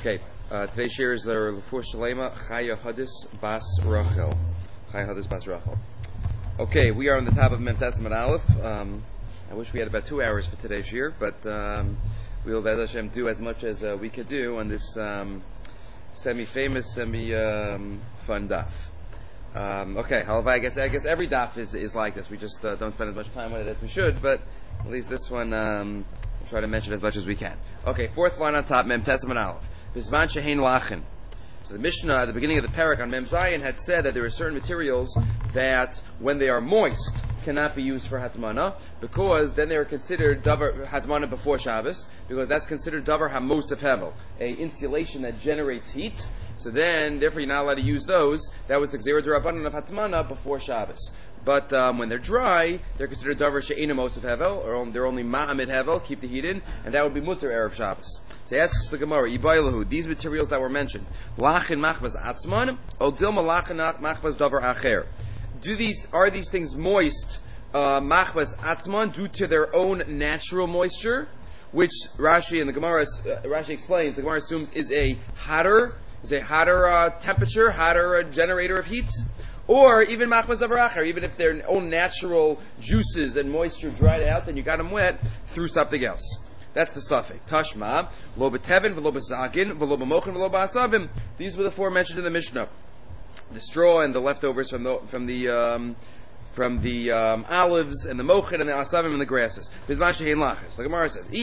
Okay, today's share is the Lefur Shalema Chaya Hadis Bas Rachel. Chaya Hadis Bas Rachel. Okay, we are on the top of Mem Tes Amud Aleph. I wish we had about 2 hours for today's shir, but we'll B'ez Hashem do as much as we could do on this semi-famous, semi-fun daf. Okay, however, I guess every daf is like this. We just don't spend as much time on it as we should, but at least this one we'll try to mention as much as we can. Okay, fourth line on top, Mem Tes Amud Aleph. Bizman shehein lachin. So the Mishnah at the beginning of the parak on Mem Zayin had said that there are certain materials that, when they are moist, cannot be used for hatmana, because then they are considered davar hatmana before Shabbos, because that's considered davar hamosef hevel, a insulation that generates heat. So then, therefore, you're not allowed to use those. That was the Gzeira D'Rabbanan of hatmana before Shabbos. But when they're dry, they're considered davar she'ena mosef hevel, or they're only ma'amid hevel, keep the heat in, and that would be mutter erev Shabbos. So he asks the Gemara, Ibaylahu, these materials that were mentioned, lachin machbaz atzman, o dilma lachin machbaz davar acher. Are these things moist, machbaz atzman, due to their own natural moisture, which Rashi and the Gemara, Rashi explains, the Gemara assumes is a hotter temperature, hotter generator of heat? Or even machbaz davar acher, even if their own natural juices and moisture dried out, then you got them wet through something else. That's the suffix. Tashma, lo b'tevin, v'lo b'zagin, v'lo b'mochin, v'lo b'asavim. These were the four mentioned in the Mishnah: the straw and the leftovers from the olives and the mochin and the asavim and the grasses. Bizman shehein lachis. The Gemara says,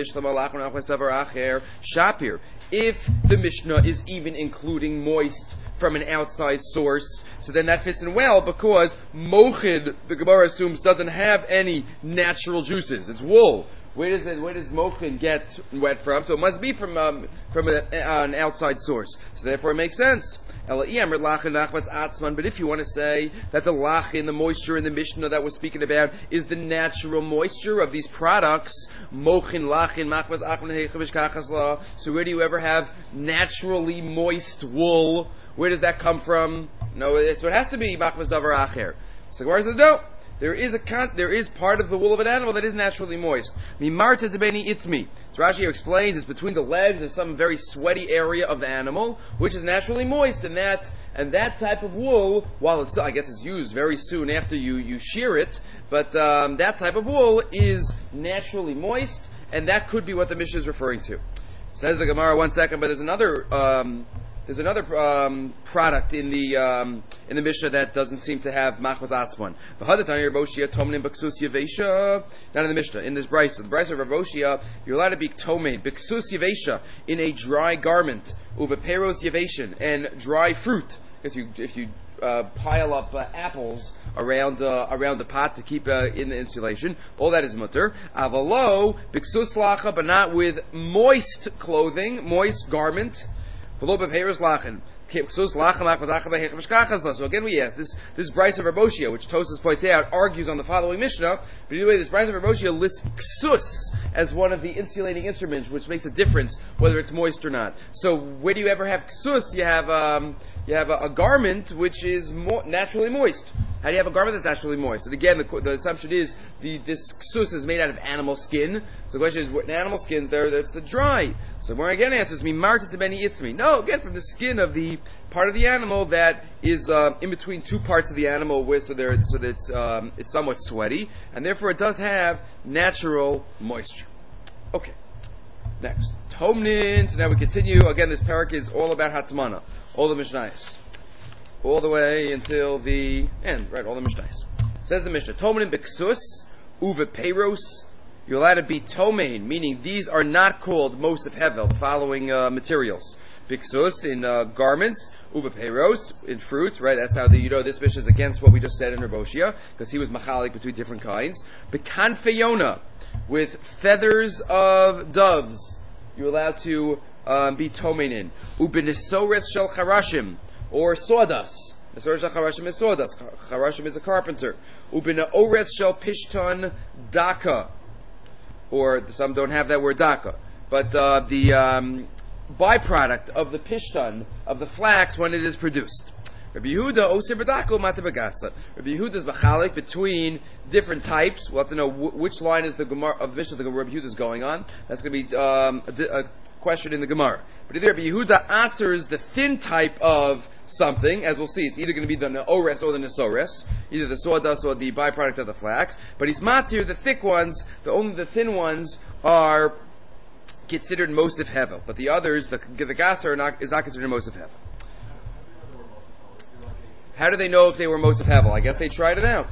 Shapir. If the Mishnah is even including moist from an outside source, so then that fits in well, because mochid, the Gemara assumes, doesn't have any natural juices. It's wool. Where does mochin get wet from? So it must be from an outside source. So therefore it makes sense. But if you want to say that the lachin, the moisture in the Mishnah that we're speaking about, is the natural moisture of these products, mochin, lachin, machbaz, achman, so where do you ever have naturally moist wool? Where does that come from? No, so it has to be machbaz davar acher. So Gemara says no. There is part of the wool of an animal that is naturally moist. Mimarta debeni itmi. So Rashi here explains it's between the legs. There's some very sweaty area of the animal which is naturally moist, and that type of wool, while it's, I guess it's used very soon after you shear it, but that type of wool is naturally moist, and that could be what the Mishnah is referring to. Says the Gemara, one second, but there's another product in the Mishnah that doesn't seem to have machbaz atzman. Not in the Mishnah, in this brisa. The brisa of Rav Oshia, you're allowed to be tomein b'ksus yavesha, in a dry garment, ubeperos yaveshin, and dry fruit. If you pile up apples around the pot to keep in the insulation, all that is mutter. Avalo b'ksus lacha, but not with moist clothing, moist garment. So again we ask, this Bryce of Rav Oshia, which Tosas points out, argues on the following Mishnah, but anyway, this Bryce of Rav Oshia lists ksus as one of the insulating instruments, which makes a difference whether it's moist or not. So where do you ever have ksus? You have a garment which is naturally moist. How do you have a garment that's naturally moist? And again, the assumption is this ksus is made out of animal skin. So the question is, what animal skins there? That's the dry. So where again answers me, marta tebeni itzmi. No, again from the skin of the part of the animal that is in between two parts of the animal, so that it's somewhat sweaty, and therefore it does have natural moisture. Okay, next Tomnin. So now we continue. Again, this parak is all about hatmana, all the mishnayos, all the way until the end. Right, all the mishnayos. Says the Mishnah, Tomnin b'ksus uve peiros. You're allowed to be tomein, meaning these are not called mosef hevel, the following materials. Biksus in garments, uva peiros in fruit, right? That's how this Mishnah is against what we just said in Rav Oshia, because he was machalik between different kinds. Bekanfeyona, with feathers of doves, you're allowed to be tomein in. Ubenisores shel charashim, or sawdust. Nisores shel charashim is sawdust. Charashim is a carpenter. Ubenaores shel pishton daka. Or some don't have that word daka, but the byproduct of the pishtan, of the flax, when it is produced. Rabbi Yehuda osir b'dako mata b'gasa. Rabbi Yehuda is machalik between different types. We'll have to know which line is the Gemara of the Mishnah the Rabbi Yehuda is going on. That's going to be question in the Gemara. But either Rabbi Yehuda asers the thin type of something, as we'll see, it's either going to be the neores or the nesores, either the sawdust or the byproduct of the flax. But he's matir the thick ones. Only the thin ones are considered mosif hevel, but the others, the gasser, is not considered mosif hevel. How do they know if they were mosif hevel? I guess they tried it out.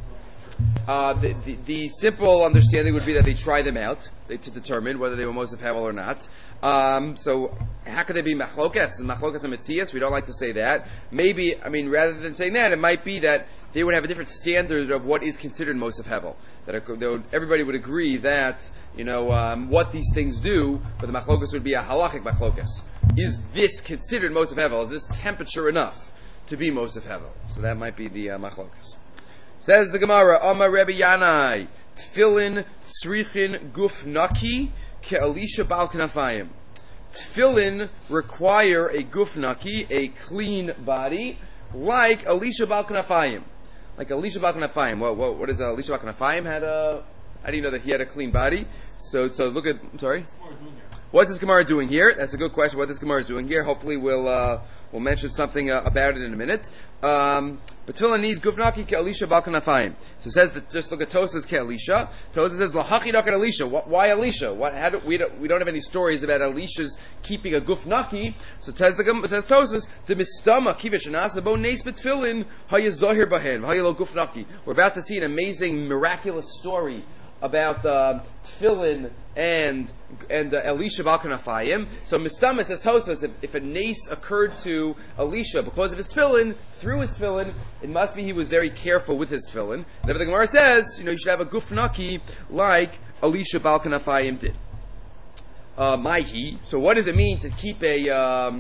The simple understanding would be that they try them out to determine whether they were mosif hevel or not. So how could they be machlokas? And machlokas and metzias, we don't like to say that. Maybe, rather than saying that, it might be that they would have a different standard of what is considered mosif hevel. Everybody would agree that, what these things do, but the machlokas would be a halachic machlokas. Is this considered mosif hevel? Is this temperature enough to be mosif hevel? So that might be the machlokas. Says the Gemara, Amar Rebbe Yanai, Tfilin Tzrichin Guf Naki Ke'alisha Bal Knafayim. Tfilin require a guf naki, a clean body, like Elisha Bal Knafayim. Like Elisha Bal Knafayim. What is Elisha Bal Knafayim had a? How do you know that he had a clean body? So look at. I'm sorry. What's this Gemara doing here? That's a good question. What this Gemara is doing here? Hopefully, we'll mention something about it in a minute. Betula needs gufnaki ke Elisha bal kanafayim. So it says that just look at Tosas ke Elisha. Tosas says lahachi nak at Elisha. Why Elisha? We don't have any stories about Elisha's keeping a gufnaki. So it says Tosas the mistama kivish anasabo neis betfilin hayazahir bahen hayalo gufnaki. We're about to see an amazing miraculous story about tefillin and Elisha bal kanafayim. So mistama says Tosfos, if a nace occurred to Elisha because of his tefillin, through his tefillin, it must be he was very careful with his tefillin. And the Gemara says, you should have a gufnaki like Elisha bal kanafayim did. Maihi. So what does it mean to keep a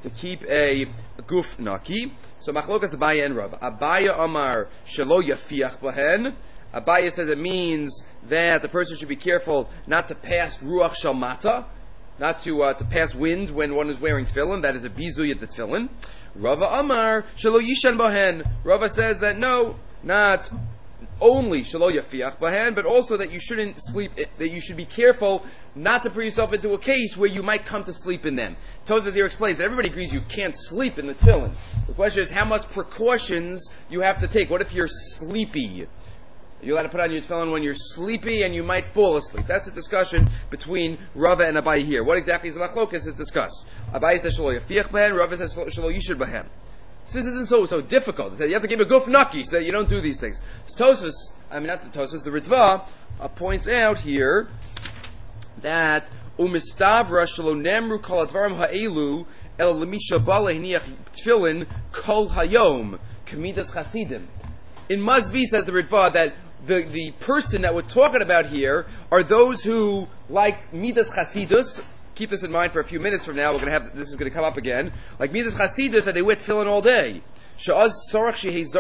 gufnaki? So machlokas Abaya and Rav. Abaya Amar shelo yafiach bahen. Abaya says it means that the person should be careful not to pass ruach shalmata, not to pass wind when one is wearing tefillin. That is a bizuy at the tefillin. Rava Amar shelo yishan bahen. Rava says that no, not only shelo yafiach bahen, but also that you shouldn't sleep. That you should be careful not to put yourself into a case where you might come to sleep in them. Tosfos here explains that everybody agrees you can't sleep in the tefillin. The question is how much precautions you have to take. What if you're sleepy? You're allowed to put on your tefillin when you're sleepy and you might fall asleep. That's a discussion between Rava and Abai here. What exactly is the machlokas is discussed. Abai says shelo yafiach bahen, Rava says shelo yishur bahen. So this isn't so difficult. It says you have to keep a guf naki, so you don't do these things. So the Ritva points out here that umistavra shelo nemru kol advarim ha'elu el lemisha bala hiniach tefillin kol hayom kamidas chasidim. It must be, says the Ritva, that the person that we're talking about here are those who, like Midas Chasidus, keep this in mind for a few minutes from now, this is going to come up again, like Midas Chasidus, that they wear tefillin all day. So if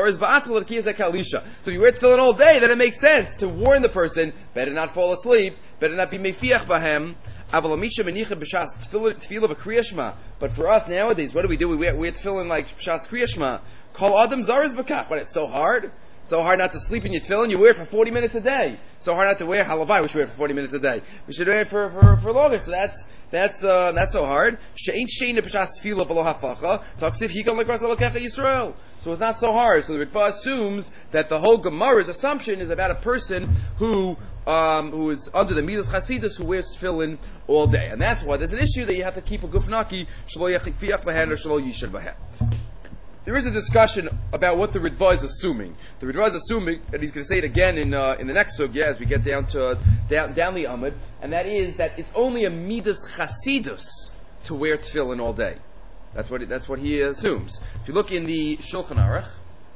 you wear tefillin all day, then it makes sense to warn the person, better not fall asleep, better not be mefiach bahem. But for us nowadays, what do? We wear tefillin like b'shas kriyashma. Call Adam Zaris Bakach. But it's so hard. So hard not to sleep in your tefillin. You wear it for 40 minutes a day. So hard not to wear halavai. We should wear it for 40 minutes a day. We should wear it for longer. So that's so hard. She'ain she'ein b'shas tefillah v'lo hafacha. Taksiv hikol lekras alokecha Yisrael. So it's not so hard. So the Ritva assumes that the whole Gemara's assumption is about a person who is under the Midas Chasidus who wears tefillin all day. And that's why there's an issue that you have to keep a gufnaki shelo yafiach bahen or shelo yishad bahen. There is a discussion about what the Ritva is assuming. The Ritva is assuming, and he's going to say it again in the next sugya as we get down the Amud, and that is that it's only a Midas Chasidus to wear tefillin all day. That's what he assumes. If you look in the Shulchan Aruch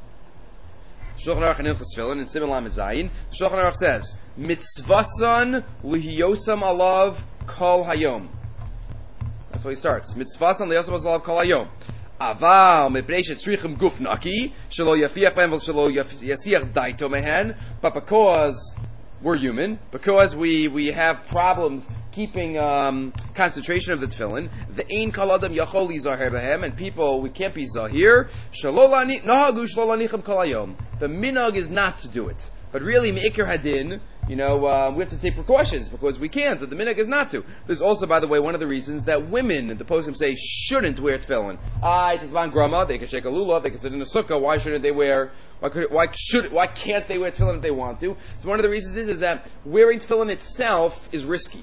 and Hilchos Tefillin in Siman Lamed Zayin, the Shulchan Aruch says mitzvasan lihiyosam alav kol hayom. That's what he starts. Mitzvasan lihiyosam alav kol hayom. Aval mepnei shetzrichim guf naki shelo yafiach b'hem shelo yasiach daito mehen. But because we're human, because we have problems keeping concentration of the tefillin, the ein kol adam yachol lizaher b'hem, and people we can't be zahir. Nahagu shelo lanichim kol hayom. The minhag is not to do it, but really meikar hadin. we have to take precautions because we can't, but the minhag is not to. There's also, by the way, one of the reasons that women, the poskim say, shouldn't wear tefillin. It's Zman Grama, they can shake a lulav, they can sit in a sukkah, why shouldn't they wear, why can't they wear tefillin if they want to? So one of the reasons is that wearing tefillin itself is risky.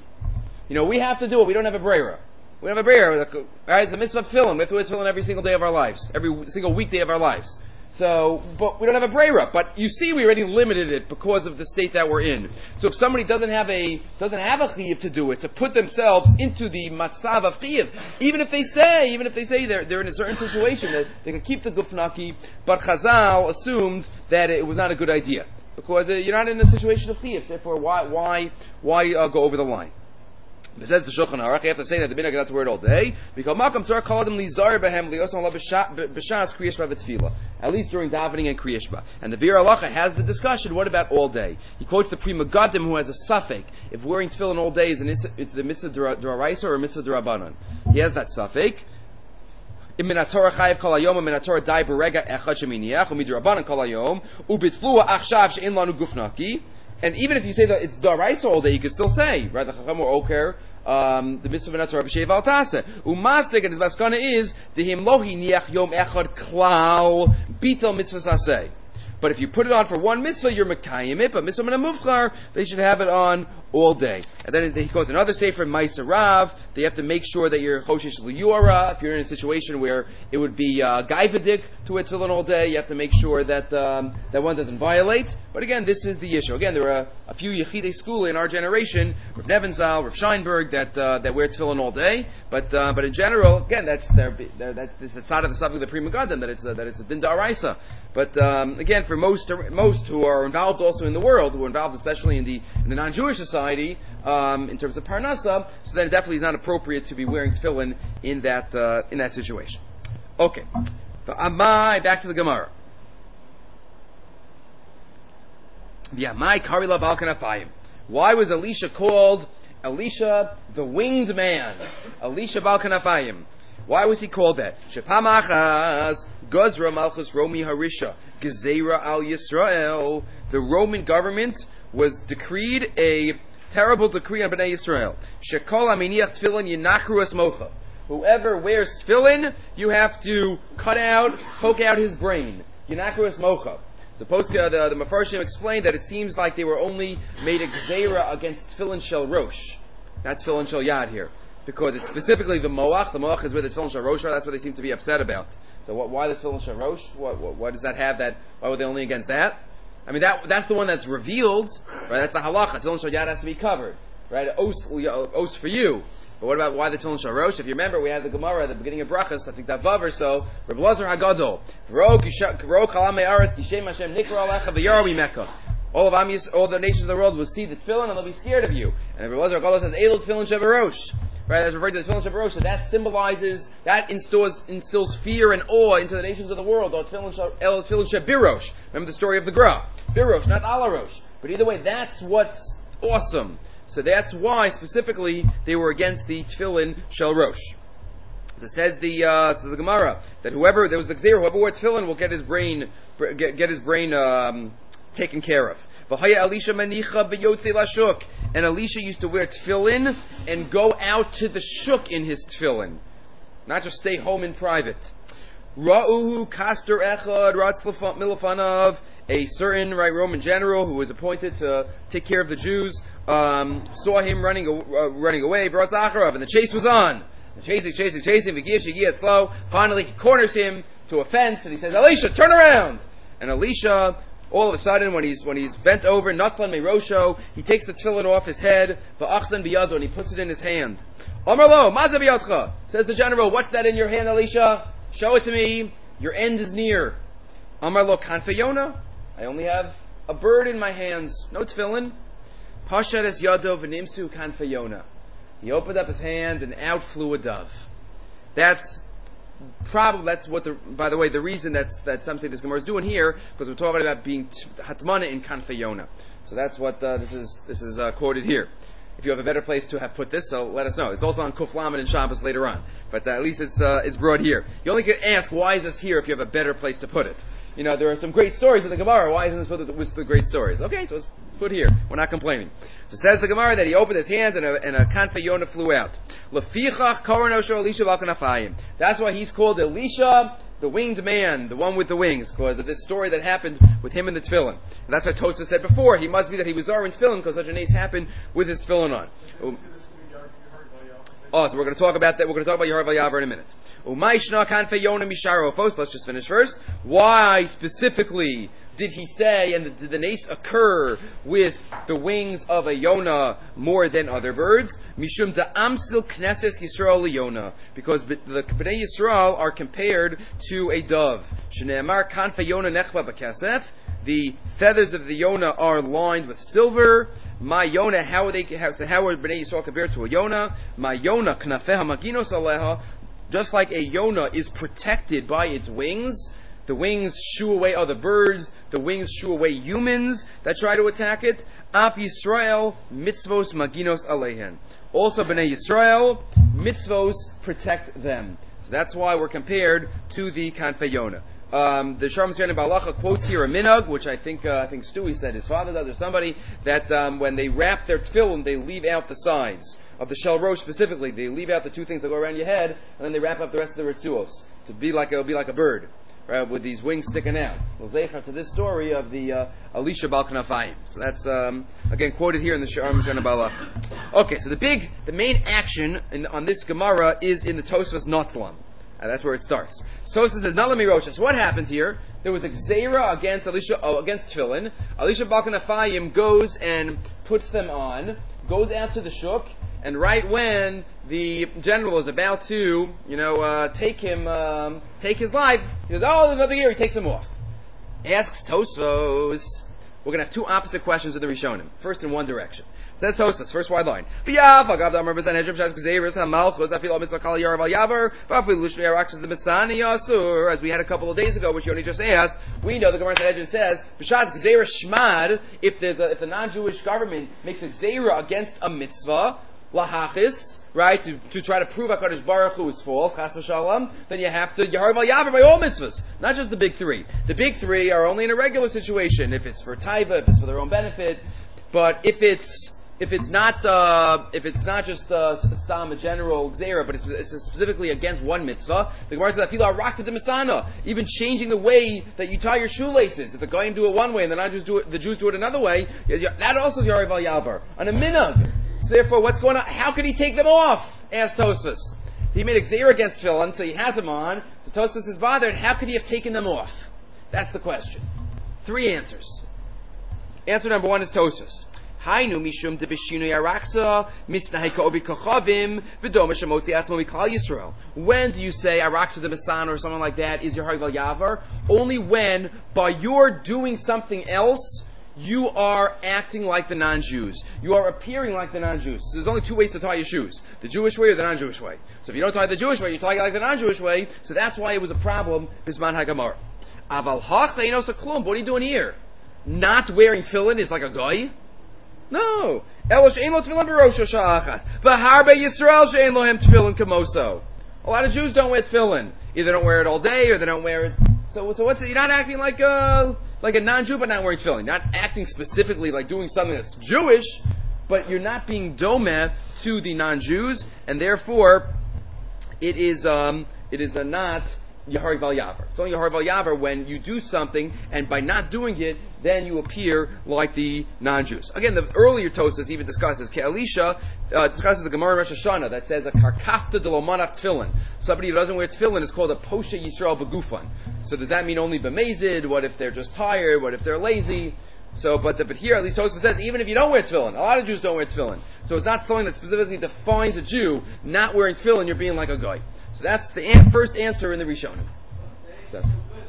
We have to do it, we don't have a brera. We don't have a brera, right? It's a mitzvah of tefillin, we have to wear tefillin every single day of our lives, every single weekday of our lives. So, but we don't have a brera. But you see, we already limited it because of the state that we're in. So if somebody doesn't have a chiyuv to do it, to put themselves into the matzav of chiyuv, even if they say they're in a certain situation that they can keep the gufnaki, but Chazal assumed that it was not a good idea because you're not in a situation of chiyuv. Therefore, why go over the line? It says the Shulchan Aruch, you have to say that the minhag is not to wear it all day. Because Makam Tzar called him Lizar Behem Liosam Allah B'Shas Kriyashba V'Tfila. At least during davening and Kriyashba. And the Bir Halacha has the discussion, what about all day? He quotes the Pri Megadim who has a suffix. If wearing tefillin all day it's the mitzvah d'oraisa or mitzvah d'Rabbanan. He has that suffix. Minatorah chayiv kol hayom, minatorah dai berega echad sheminiach, umidrabanan kol hayom, ubitzlua achshav she'in lanu gufnaki. And even if you say that it's daraisa all day, you can still say, right? The chacham or oker, the mitzvah v'natzor b'sheiv al taseh. Umasik, and his maskana is the him lohi niach yom echad klal bitel mitzvah saseh. But if you put it on for one mitzvah, you're mekayim it. But mitzvah min mufchar, they should have it on all day. And then he goes another sefer Ma'aser Rav. They have to make sure that you're choshesh liyura. If you're in a situation where it would be gaivadik to wear tefillin all day, you have to make sure that that one doesn't violate. But again, this is the issue. Again, there are a few yechidei school in our generation, Rav Nevenzal, Rav Scheinberg, that wear tefillin all day. But in general, again, that's the side of the subject of the Pri Megadim that it's a din da'araisa. But again, for most who are involved also in the world, who are involved especially in the non-Jewish society, in terms of parnasa, so then it definitely is not appropriate to be wearing tefillin in that situation. Okay, back to the Gemara. Why was Elisha called Elisha the winged man? Elisha Bal Kanafayim. Why was he called that? Shepamachas Gazra Malchus Romi Harisha Gezerah al Yisrael. The Roman government was decreed a terrible decree on Bnei Yisrael. Shekol aminiach tefillin yinachru esmocha. Whoever wears tefillin, you have to poke out his brain. Yinachru esmocha. So the Mefarshim explained that it seems like they were only made a gezerah against tefillin shel rosh, not tefillin shel yad here. Because it's specifically the moach. The moach is where the tefillin shel rosh are. That's what they seem to be upset about. So why the tefillin shel rosh? Why does that have that? Why were they only against that? I mean, that's the one that's revealed, right? That's the halacha. Tefillin shel yad has to be covered, right? Os for you. But what about why the tefillin shel rosh? If you remember, we had the Gemara at the beginning of Brachas, I think that Vav or so. Reb Lazar Hagadol. V'ro kalamei aretz kishem Hashem nikra alecha v'yaro mimeka. All the nations of the world will see the tefillin and they'll be scared of you. And Reb Lazar Hagadol says, Elu tefillin shel rosh. Right, that's referred to the tefillin shel rosh. So that instills fear and awe into the nations of the world. Or tefillin shel birosh. Remember the story of the Gra. Birosh, not ala rosh. But either way, that's what's awesome. So that's why specifically they were against the tefillin shel rosh. So it says the Gemara that whoever wore tefillin will get his brain taken care of. And Elisha used to wear tefillin and go out to the shuk in his tefillin, not just stay home in private. Ra'uhu kaster echad ratz milafanav. A certain Roman general who was appointed to take care of the Jews saw him running away. And the chase was on. Chasing. Slow. Finally, he corners him to a fence and he says, "Elisha, turn around!" And Elisha, all of a sudden, when he's bent over, Natlan Meirosho, he takes the tefillin off his head, v'achzan biyado, and he puts it in his hand. Amar lo, maza biyadcha, says the general, "What's that in your hand, Elisha? Show it to me. Your end is near." Amar lo, kanfeyona, I only have a bird in my hands, no tefillin. Pashat es yado v'nimsu kanfeyona. He opened up his hand and out flew a dove. That's what the reason that some say this Gemara is doing here, because we're talking about being hatmana in kanfeyona. So that's what this is quoted here. If you have a better place to have put this, so let us know. It's also on Kuf Lamed and Shabbos later on, but at least it's brought here. You only can ask, why is this here if you have a better place to put it? There are some great stories in the Gemara. Why isn't this put with the great stories? Okay, so it's It's put here. We're not complaining. So says the Gemara that he opened his hands and a kanfa Yonah flew out. Lefichach koronosho Elisha v'alkanafayim. That's why he's called Elisha, the winged man, the one with the wings, because of this story that happened with him and the tefillin. And that's what Tosfos said before. He must be that he was Zar in tefillin because such an ace happened with his tefillin on. So we're going to talk about that. We're going to talk about Yehorav Yavar in a minute. Let's just finish first. Why specifically did he say, and did the nace occur with the wings of a Yonah more than other birds? Mishum da'amsil knesses Yisrael liyonah. Because the Bnei Yisrael are compared to a dove. Shneamar kanfa Yonah nechba b'kesef. The feathers of the Yonah are lined with silver. My Yonah, how are Bnei Yisrael compared to a Yonah? My Yonah knafeha maginos aleha. Just like a Yonah is protected by its wings, the wings shoo away other birds, the wings shoo away humans that try to attack it. Af Yisrael mitzvos maginos alehen. Also Bnei Yisrael, mitzvos protect them. So that's why we're compared to the Kanfei Yonah. The Sharm Siyani Balacha quotes here a minhag, which I think Stewie said his father does, or somebody, that when they wrap their tefillin, they leave out the sides. Of the shel rosh specifically, they leave out the two things that go around your head, and then they wrap up the rest of the ritzuos to be like a bird, right, with these wings sticking out. L'zeicha to this story of the Elisha Bal Knafayim. So that's again quoted here in the Sharm Siyani Balacha. Okay, so the main action on this Gemara is in the Tosfos Notzlam. That's where it starts. Tosfos says, "Not let me rosh." So what happens here? There was a gzeira against against tefillin. Elisha Bal Knafayim goes and puts them on, goes out to the shuk, and right when the general is about to, take his life, he goes, "Oh, there's nothing here." He takes him off. Asks Tosfos. We're going to have two opposite questions in the Rishonim. First in one direction. Says Tosfos, first wide line. As we had a couple of days ago, which Yoni just asked, we know the Gemara Sanhedrin says, if the non-Jewish government makes a gzeira against a mitzvah, lahachis, right, to try to prove HaKadosh Baruch Hu is false, chas v'shalom, then you have to Yehorav Yavar by all mitzvahs, not just the big three. The big three are only in a regular situation, if it's for taiva, if it's for their own benefit, but if it's not just stam a general gzeira, but it's specifically against one mitzvah, the Gemara says afilu arak to the misana, even changing the way that you tie your shoelaces. If the goyim do it one way and the Jews do it another way, that also is Yehorav Yavar on a minhag. So therefore, what's going on? How could he take them off? Asked Tosfos. He made a gzeira against tefillin, so he has them on. So Tosfos is bothered. How could he have taken them off? That's the question. Three answers. Answer number one is Tosfos. Hainu mishum de b'shinui araksa misnahika obi kochavim v'doma shemotzi atzmo miklal Yisrael. When do you say araksa de b'san or something like that is your Yehorav Yavar? Only when, by your doing something else, you are acting like the non-Jews. You are appearing like the non-Jews. So there's only two ways to tie your shoes. The Jewish way or the non-Jewish way. So if you don't tie the Jewish way, you tie it like the non-Jewish way. So that's why it was a problem, Bisman HaGamar. Aval hach leinos haklum. What are you doing here? Not wearing tefillin is like a guy? No. Elo she'en lo tefillin b'rosh ha'achas. V'harbe Yisrael she'en lohem tefillin kamoso. A lot of Jews don't wear tefillin. Either don't wear it all day or they don't wear it. So what's it? You're not acting like a non-Jew, but not wearing tefillin. Not acting specifically like doing something that's Jewish, but you're not being domeh to the non-Jews, and therefore it is not Yehorav Yavar. It's only Yehorav Yavar when you do something, and by not doing it, then you appear like the non-Jews. Again, the earlier Tosfos even discusses Elisha discusses the Gemara in Rosh Hashanah that says a karkafta de lo manach tefillin. Somebody who doesn't wear tefillin is called a posha Yisrael begufan. So does that mean only b'mezid? What if they're just tired? What if they're lazy? So, but here at least Tosfos says even if you don't wear tefillin, a lot of Jews don't wear tefillin. So it's not something that specifically defines a Jew. Not wearing tefillin, you're being like a guy. So that's the first answer in the Rishonim. So.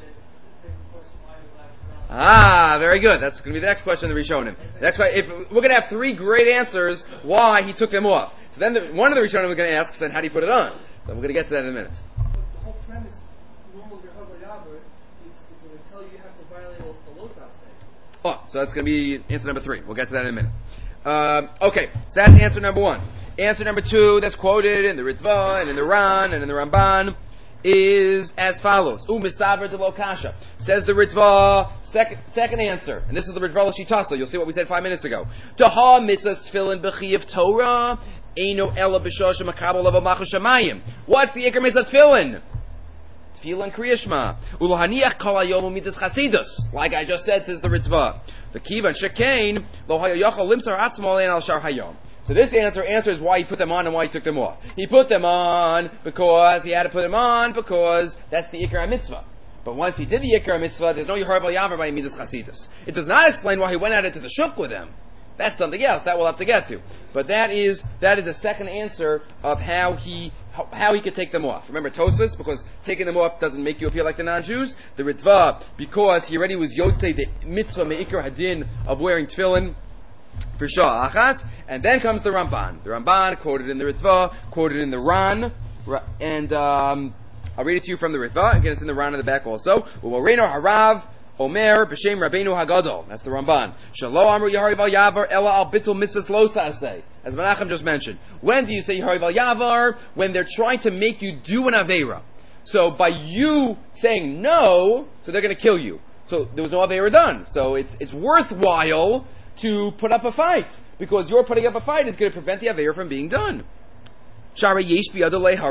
Very good. That's going to be the next question in the Rishonim. If we're going to have three great answers why he took them off. So then one of the Rishonim we're going to ask is then how do you put it on? So we're going to get to that in a minute. But the whole premise, normal Yehorav Yavar, is when they tell you have to violate a Losas thing. So that's going to be answer number 3. We'll get to that in a minute. Okay, so that's answer number 1. Answer number 2, that's quoted in the Ritva, and in the Ran, and in the Ramban, is as follows. Mistaver de lo kasha. Says the Ritva, second answer. And this is the Ritva l'shitasa. You'll see what we said 5 minutes ago. Taha mitzvahs tefillin b'chiyav Torah, eino ela b'shosh makabel of malchus shamayim. What's the ikar mitzvah tefillin? Tefillin kriyashma. Ulohaniach kol hayom u'midas chasidus. Like I just said, says the Ritva. The kivan shekain lo hayochol limsar atzmo lein al shar hayom. So this answers why he put them on and why he took them off. He put them on because he had to put them on because that's the Ikar HaMitzvah. But once he did the Ikar HaMitzvah, there's no Yehorav al-Yavar by Midas Chasidus. It does not explain why he went out into the Shuk with them. That's something else that we'll have to get to. But that is a second answer of how he could take them off. Remember Tosfos, because taking them off doesn't make you appear like the non-Jews. The Ritva, because he already was Yotzei the Mitzvah Me'ikar Hadin of wearing tefillin for Shah Achas, and then comes the Ramban. The Ramban, quoted in the Ritva, quoted in the Ran, and I'll read it to you from the Ritva. Again, it's in the Ran in the back also. U'moreinu harav Omer b'shem Rabbeinu Hagadol. That's the Ramban. Shalo amru Yahari val Yavar ela al bitul mitzvahs lo sa'aseh. As Menachem just mentioned. When do you say Yahari val Yavar? When they're trying to make you do an Aveira. So by you saying no, so they're going to kill you. So there was no Aveira done. So it's worthwhile to put up a fight, because your putting up a fight is going to prevent the Aveir from being done. What are you going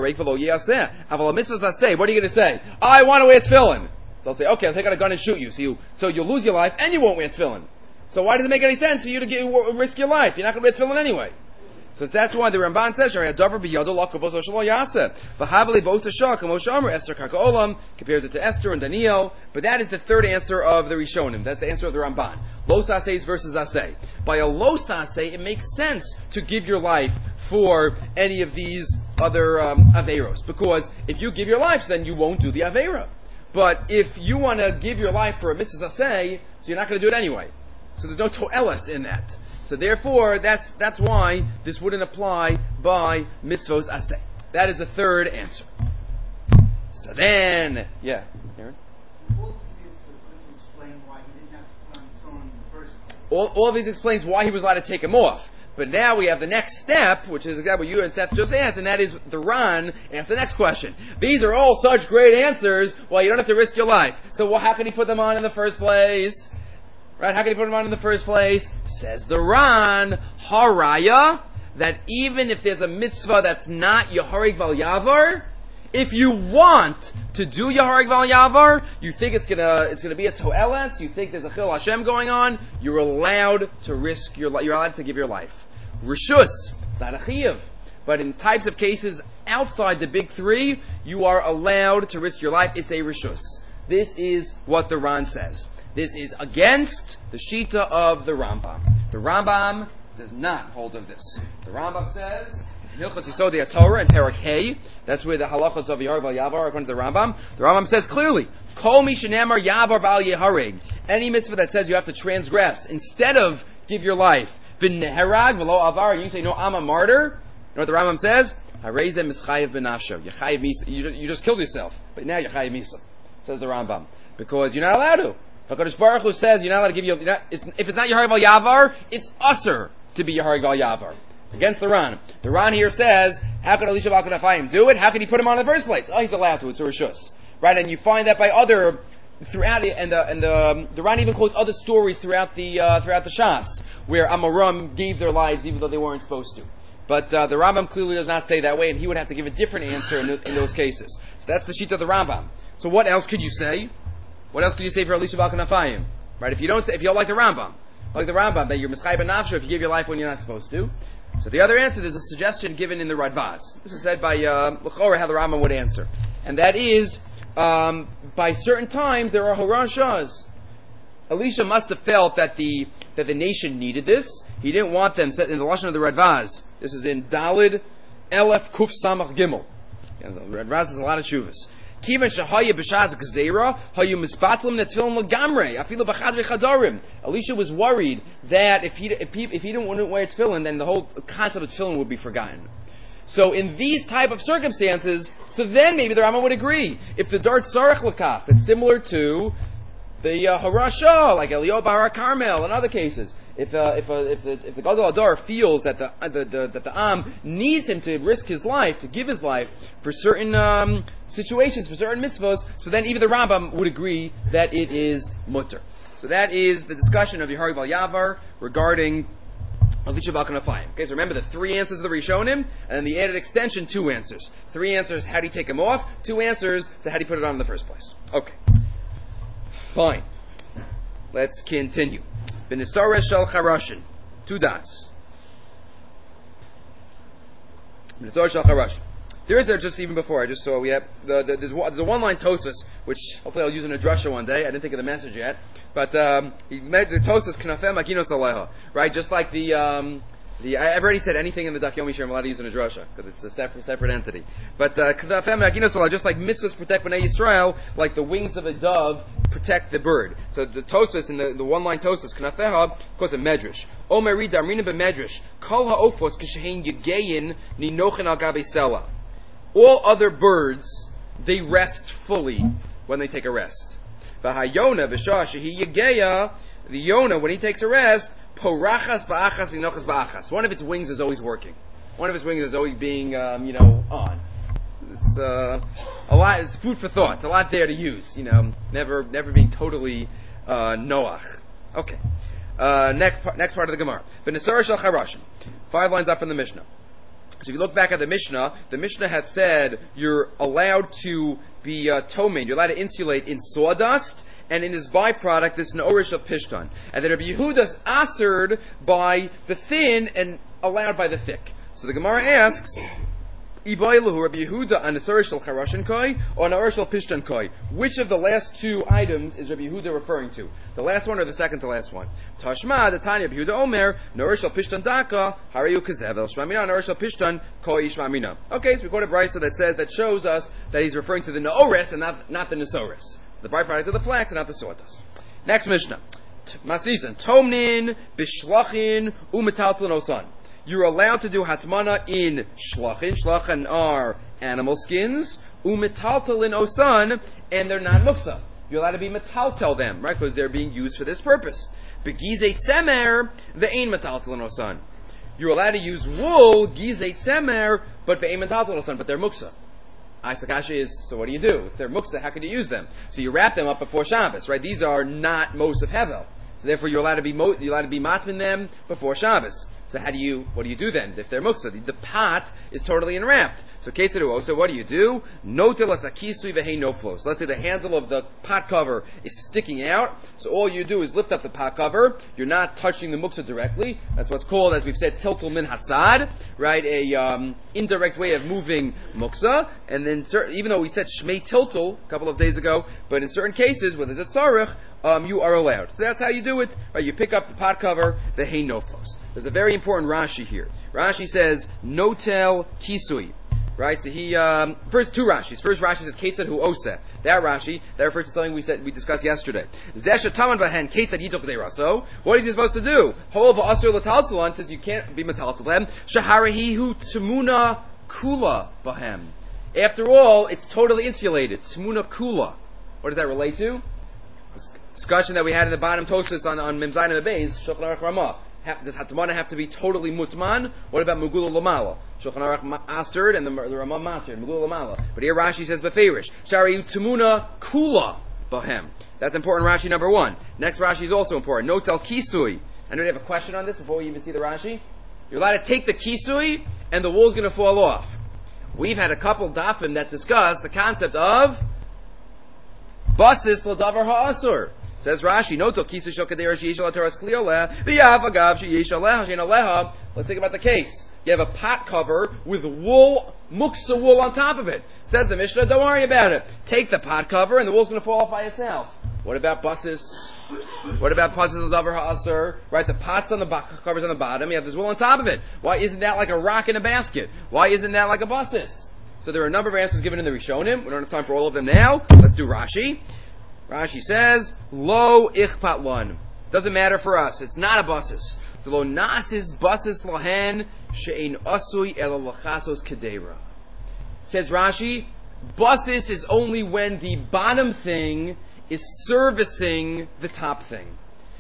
to say? I want to wear tefillin. So they'll say, okay, I'll take out a gun and shoot you. So you'll lose your life and you won't wear tefillin. So why does it make any sense for you to risk your life? You're not going to wear tefillin anyway. So that's why the Ramban says, compares it to Esther and Daniel, but that is the third answer of the Rishonim. That's the answer of the Ramban. Los Aseis versus Aseh. By a Los Aseh, it makes sense to give your life for any of these other Aveiros, because if you give your life, then you won't do the Aveira. But if you want to give your life for a Mitzvah Aseh, so you're not going to do it anyway. So there's no to'elas in that. So therefore, that's why this wouldn't apply by mitzvos aseh. That is the third answer. So then, yeah, Aaron? All of these explains why he was allowed to take him off. But now we have the next step, which is exactly what you and Seth just asked, and that is the Ran answer the next question. These are all such great answers, well, you don't have to risk your life. So how can he put them on in the first place? Right? How can he put them on in the first place? Says the Ran, Haraya, that even if there's a mitzvah that's not Yaharig Val Yavar, if you want to do Yaharig Val Yavar, you think it's gonna be a To'eles, you think there's a Chil Hashem going on, you're allowed to risk your life, you're allowed to give your life. Rishus, it's not a Chiyuv, but in types of cases outside the big three, you are allowed to risk your life, it's a Rishus. This is what the Ran says. This is against the Shita of the Rambam. The Rambam does not hold of this. The Rambam says, Hilchos Yisodei Torah in Perek Hey, that's where the halachos of Yaharig Val Yavar are according to the Rambam. The Rambam says clearly, Kol mi shenamar Yavar Val Yeharig. Any mitzvah that says you have to transgress instead of give your life. V'neherag v'lo avar. You say, no, I'm a martyr. You know what the Rambam says? Harezem mischayev b'nafsho. You just killed yourself, but now you're chayev misa. Says the Rambam, because you're not allowed to. HaKadosh Baruch Hu says you're not allowed to give you. If it's not Yaharig Val Yavar, it's usher to be Yaharig Val Yavar. Against the Ran. The Ran here says, how could Elisha Bal Kanafayim do it? How could he put him on in the first place? Oh, he's allowed to. It's a rishus, right? And you find that by other throughout it, and the Ran even quotes other stories throughout the Shas where Amoram gave their lives even though they weren't supposed to. But the Rambam clearly does not say that way, and he would have to give a different answer in those cases. So that's the sheet of the Rambam. So what else could you say? What else could you say for Elisha Bal Kanafayim? Right? If you don't like the Rambam, that you're mischai b'nafsho if you give your life when you're not supposed to. So the other answer, there's a suggestion given in the Radvaz. This is said by L'chora how the Rambam would answer, and that is by certain times there are Horashas. Elisha must have felt that the nation needed this. He didn't want them set in the lashon of the Radvaz. This is in Dalid Elef Kuf Samach Gimel. The Radvaz has a lot of shuvas. Kivan shahaya b'shaz gzeira hayu misbatlim netfilim legamrei afilu b'chadrei chadarim. Elisha was worried that if he didn't want to wear tefillin, then the whole concept of tefillin would be forgotten. So in these type of circumstances, so then maybe the Rambam would agree. If the dart tzarech l'kaf, it's similar to the Harasha, like Eliyahu Bahar Carmel and other cases. if the Gadol Hadar feels that the Am needs him to risk his life, to give his life for certain situations, for certain mitzvahs, so then even the Rambam would agree that it is mutter. So that is the discussion of Yehareg Val Yavar regarding Alicha Bal Kanafayim. Okay, so remember the 3 answers of the Rishonim, and then the added extension, 2 answers. 3 answers, how do you take them off? 2 answers, so how do you put it on in the first place? Okay. Fine. Let's continue. B'Nisara Shel Charashin. 2 dots. B'Nisara Shel Charashin. There is just even before, I just saw we have there's a 1-line Tosfos, which hopefully I'll use in a drasha one day. I didn't think of the message yet, but he made the Tosfos Knafeh Maginos Aleha, right? Just like I've already said anything in the Daf Yomi Shir I'm allowed to use in a drasha because it's a separate entity. But Knafeh Maginos Aleha, just like mitzvahs protect Bnei Yisrael, like the wings of a dove protect the bird. So the Tosfos in the 1-line Tosfos Knafeha calls it Medrash. Omeri Damrina b'Medrash Kol ha'ofos kishehin yegeyin ninochen al gabe sela. All other birds, they rest fully when they take a rest. V'hayona v'shah shehi yegeya, the Yonah, when he takes a rest, porachas ba'achas v'nochas ba'achas. One of its wings is always working. One of its wings is always being, on. It's a lot. It's food for thought. It's a lot there to use. Never being totally noach. Okay. Next part of the Gemara. B'Nisara Shel Charashim. 5 lines up from the Mishnah. So if you look back at the Mishnah had said you're allowed to be tomein, you're allowed to insulate in sawdust, and in this byproduct, this neorish of pishtan. And then Rabbi Yehuda's asered by the thin and allowed by the thick. So the Gemara asks, Ibaylahu Rabbi Yehuda an Nisara Shel Charashin Koi or Neorish Shel Pishtan Koi? Which of the last 2 items is Rabbi Yehuda referring to? The last one or the second to last one? Tashma, the Tanya Rabbi Yehuda Omer, Neorish Shel Pishtan Daka, Harayu Kazevel, Shmamina, Neorish Shel Pishtan Koi Shmamina. Okay, so we quote a brisa that shows us that he's referring to the Neoris and not the Nesoris. The byproduct of the flax and not the sawdust. Next Mishnah. Masnisan, Tomnin, Bishlachin, Umetaltlin Osan. You're allowed to do hatmana in shlachin. Shlachin are animal skins. Umetaltalin osan, and they're not muksa. You're allowed to be metaltel them, right? Because they're being used for this purpose. Begizet semer, ve'ein metaltalin osan. You're allowed to use wool, gizet semer, but ve'ein metaltalin osan, but they're muksa. Aisakashi is, so what do you do? If they're muksa, how can you use them? So you wrap them up before Shabbos, right? These are not Mosef Hevel. So therefore you're allowed to be matmin them before Shabbos. So what do you do then? If they're muksa, the pot is totally enwrapped. So what do you do? No telasakisui vehe no flow. So let's say the handle of the pot cover is sticking out. So all you do is lift up the pot cover. You're not touching the muksa directly. That's what's called, as we've said, tiltul min hatzad, right? A indirect way of moving muksa. And then even though we said shmei tiltul a couple of days ago, but in certain cases where there's a tzarich, you are allowed. So that's how you do it. Right? You pick up the pot cover, vehe no flows. There's a very important Rashi here. Rashi says, notel kisui. Right? So he, first 2 Rashis. First Rashi says, Ketzad hu oseh. That Rashi, that refers to something we discussed yesterday. Zesha taman bahen, Ketzad yitok raso. What is he supposed to do? Hol v'asur l'taltalan, says you can't be metaltalem. Shaharahi hu tmuna kula bahem. After all, it's totally insulated. Tmuna kula. What does that relate to? This discussion that we had in the bottom Tosfos on Mem Zayin Beis, Shulchan Aruch Ramah. Does Hatmana have to be totally mutman? What about Megula Lamala? Shulchan Aruch Aserd and the Ramah Matir, Megula Lamala. But here Rashi says Beferish, Shari Tumuna Kula Bahem. That's important Rashi number 1. Next Rashi is also important. Notel Kisui. Anybody have a question on this before we even see the Rashi? You're allowed to take the Kisui and the wool's going to fall off. We've had a couple dafim that discuss the concept of Basis L'Davar Ha'asur. Says Rashi, Noto Kisu Shokadera Shiyeshal Ataras Klioleh, V'Yavagav Shiyeshal Aleha. Let's think about the case. You have a pot cover with wool, muksa wool on top of it. Says the Mishnah, don't worry about it. Take the pot cover and the wool's going to fall off by itself. What about basis? What about basis L'Davar Ha'asur? Right, the pot's on the cover's on the bottom. You have this wool on top of it. Why isn't that like a rock in a basket? Why isn't that like a basis? So there are a number of answers given in the Rishonim. We don't have time for all of them now. Let's do Rashi. Rashi says, Lo ichpat lan. Doesn't matter for us. It's not a basis. So lo nasis basis lahen she'ein asui ela lachasos kedera. Says Rashi, basis is only when the bottom thing is servicing the top thing.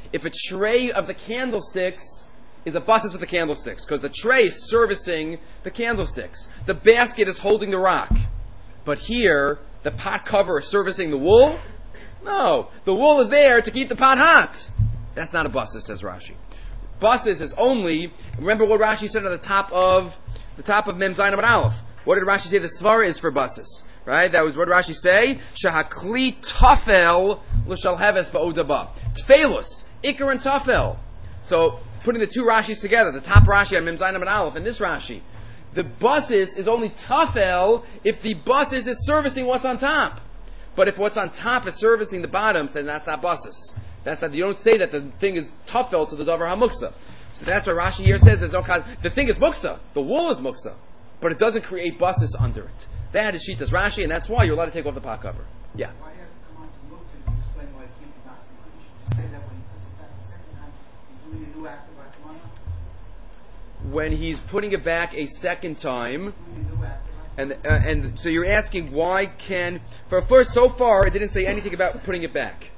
if a tray of the candlesticks is a basis with the candlesticks, because the tray is servicing the candlesticks. The basket is holding the rock. But here, the pot cover is servicing the wool? No. The wool is there to keep the pot hot. That's not a basis, says Rashi. Basis is only, remember what Rashi said on the top of Mem Zayin Amud Aleph. What did Rashi say the svara is for basis? Right? That was what Rashi say. Shahakli tafel l'shal heves ba'odaba. Tfelus, ikar and tafel. So, putting the two Rashis together, the top Rashi on Mem Zayin Amud Aleph and this Rashi, the basis is only tafel if the basis is servicing what's on top. But if what's on top is servicing the bottoms, then that's not basis. That's not, you don't say that the thing is tafel to the davar hamuksa. So that's why Rashi here says there's no the thing is muksa, the wool is muksa, but it doesn't create basis under it. That is Shitas Rashi, and that's why you're allowed to take off the pot cover. Yeah. Why do you have to come on to muksa to explain why he can't be boxing? Couldn't you just say that when he puts it back the second time, he's doing a new act of Akamana? When he's putting it back a second time, Doing a new act of Akamana? and so you're asking why can, for first, so far it didn't say anything about putting it back.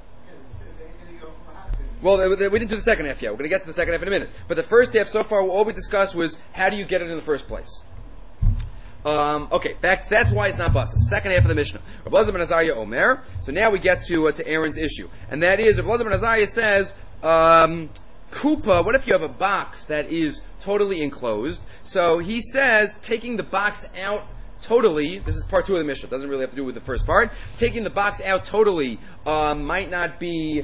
Well, we didn't do the second half yet. We're going to get to the second half in a minute. But the first half, so far, all we discussed was how do you get it in the first place. Okay, back. So that's why it's not basis. Second half of the Mishnah. Rav Elazar ben Azariah Omer. So now we get to Aaron's issue, and that is Rav Elazar ben Azariah says, Kupa. What if you have a box that is totally enclosed? So he says taking the box out totally. This is part 2 of the Mishnah. Doesn't really have to do with the first part. Taking the box out totally might not be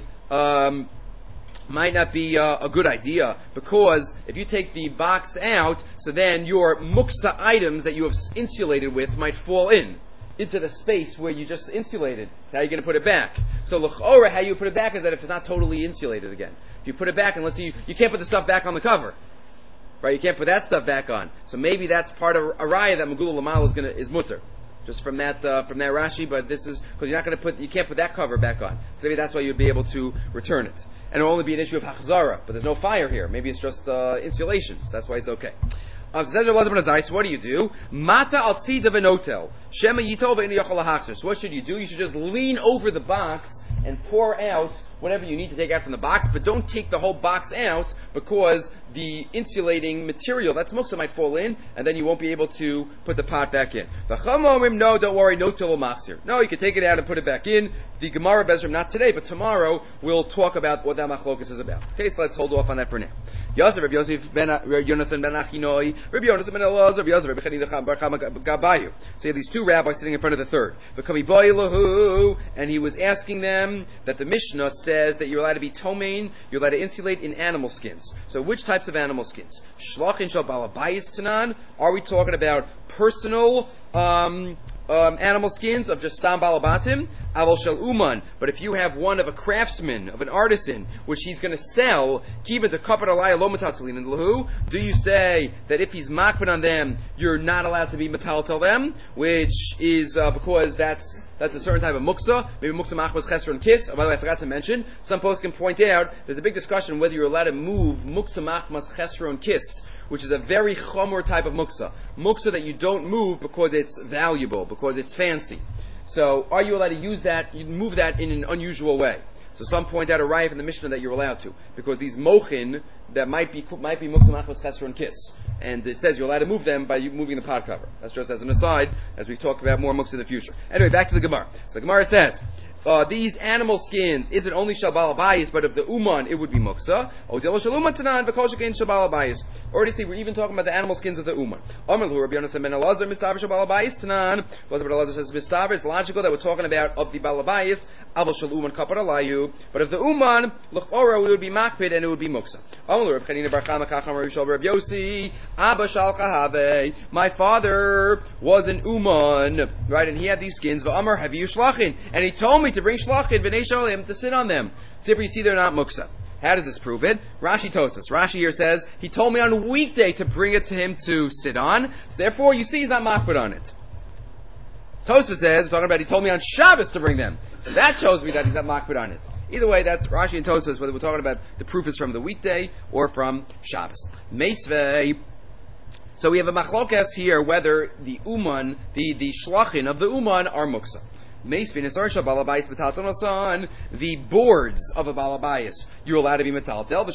a good idea, because if you take the box out, so then your muksa items that you have insulated with might fall into the space where you just insulated. So how are you going to put it back? So l'chora, how you put it back is that if it's not totally insulated again. If you put it back, and let's see, you can't put the stuff back on the cover. Right? You can't put that stuff back on. So maybe that's part of a raya that Megula Lamal is mutter. Just from that Rashi, but this is, because you can't put that cover back on. So maybe that's why you'd be able to return it. And it'll only be an issue of hachzara, but there's no fire here. Maybe it's just insulation, so that's why it's okay. So what do you do? Mata al tzida v'notel. Shema yitol ve'inu yachal lahachzer. So what should you do? You should just lean over the box and pour out whatever you need to take out from the box, but don't take the whole box out, because the insulating material, that's muksa, might fall in, and then you won't be able to put the pot back in. No, don't worry, no tilul machzir. No, you can take it out and put it back in. The Gemara Bezrim, not today, but tomorrow, we'll talk about what that machlokas is about. Okay, so let's hold off on that for now. Yosef, Rabbi Yosef ben Yonasan ben Achinoi, Rabbi Yonasan ben Elazar, Rabbi Yosef, Rabbi Chanina bar Chama Gabayu. So you have these two rabbis sitting in front of the third. And he was asking them that the Mishnah says that you're allowed to be tomain, you're allowed to insulate in animal skins. So which types of animal skins? Shlachin shal balabayis tanan? Are we talking about personal animal skins of just stam balabatim? Aval shel uman. But if you have one of a craftsman, of an artisan, which he's going to sell, kiva to kapar alaya lo matatzalin and lahu, do you say that if he's makbid on them, you're not allowed to be mataltel them? Which is because that's a certain type of muksa. Maybe muksa machmas chesron and kiss. Oh, by the way, I forgot to mention, some posts can point out, there's a big discussion whether you're allowed to move muksa machmas chesron and kiss, which is a very chomer type of muksa. Muksa that you don't move because it's valuable, because it's fancy. So, are you allowed to use that, you move that in an unusual way? So some point out a raya in the Mishnah that you're allowed to, because these mochin that might be muksa machmas chesron and kiss, and it says you're allowed to move them by moving the pot cover. That's just as an aside, as we talk about more muksa in the future. Anyway, back to the Gemara. So the Gemara says, these animal skins, is it only shal balabayis, but of the uman, it would be muksa. Odelo shal uman tanan, v'kol shekain shal balabayis. Already see, we're even talking about the animal skins of the uman. Amar l'hu, Rabbi Yonasan ben Elazar, mistaver shal balabayis tanan. Elazar ben Elazar says mistaver. It's logical that we're talking about of the balabayis, aval shal uman kapar alayu. But of the uman, l'chora, we would be makpid and it would be muksa. Amar l'hu, Rabbi Chanina bar Chama kacham Rabbi Shal Rabbi Yossi, Abba shal kahave. My father was an uman, right, and he had these skins. V'amar haviyu shlachin, and he told me to bring shlachin b'nei sholim to sit on them. So you see they're not muksa. How does this prove it? Rashi Tosas. Rashi here says he told me on a weekday to bring it to him to sit on. So therefore, you see he's not makbid on it. Tosfos says, we're talking about he told me on Shabbos to bring them. So that shows me that he's not makbid on it. Either way, that's Rashi and Tosfos, whether we're talking about the proof is from the weekday or from Shabbos. Meisvei. So we have a machlokas here whether the uman, the shlachin of the uman are muksa. The boards of a balabayas you're allowed to be metaltel.